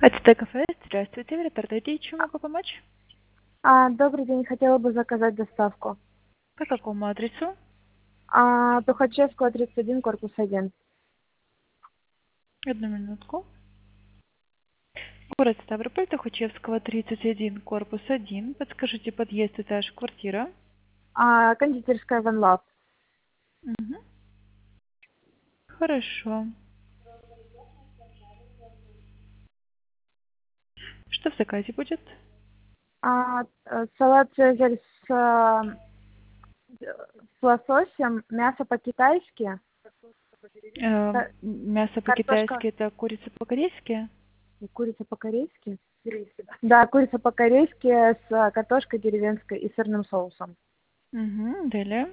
АТТ кафе, здравствуйте, в репортаже чем могу помочь? Добрый день, хотела бы заказать доставку. По какому адресу? Тухачевского, 31, корпус 1. Одну минутку. Город Ставрополь, Тухачевского, 31, корпус 1. Подскажите, подъезд, этаж, квартира. Кондитерская One Love. Мгм. Хорошо. Что в заказе будет? Салат «Цезарь» с лососем, мясо по-китайски, Мясо картошка, по-китайски, это курица по-корейски? курица по-корейски. Да, курица по-корейски с картошкой деревенской и сырным соусом. Угу, далее.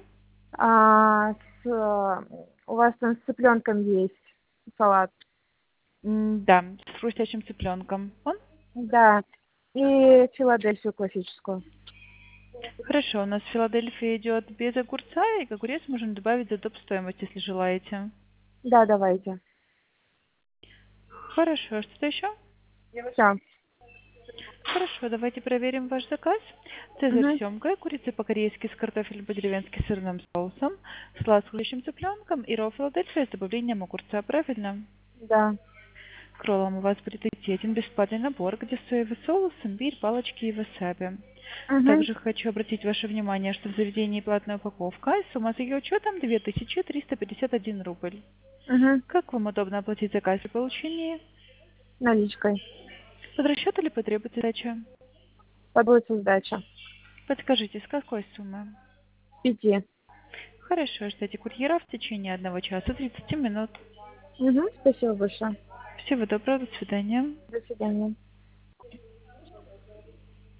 У вас там с цыпленком есть салат. Да, с хрустящим цыпленком. Он? Да, и филадельфию классическую. Хорошо, у нас в Филадельфии идет без огурца, и огурец можно добавить за доп. Стоимость, если желаете. Да, давайте. Хорошо, что-то еще? Все. Хорошо, давайте проверим ваш заказ. Цезарь с семгой, курица по-корейски с картофелем по-деревенски с сырным соусом, салат с хрустящим цыпленком и ролл Филадельфия с добавлением огурца, правильно? Да. К роллам у вас будет идти один бесплатный набор, где соевый соус, имбирь, палочки и васаби. Угу. Также хочу обратить ваше внимание, что в заведении платная упаковка, и сумма за ее учетом 2351 рубль. Угу. Как вам удобно оплатить заказ при получении? Наличкой. Под расчет или потребуется сдача? Потребуется сдача. Подскажите, с какой суммы? 5. Хорошо, ждите курьера в течение 1 часа 30 минут. Угу. Спасибо большое. Всего доброго, до свидания. До свидания.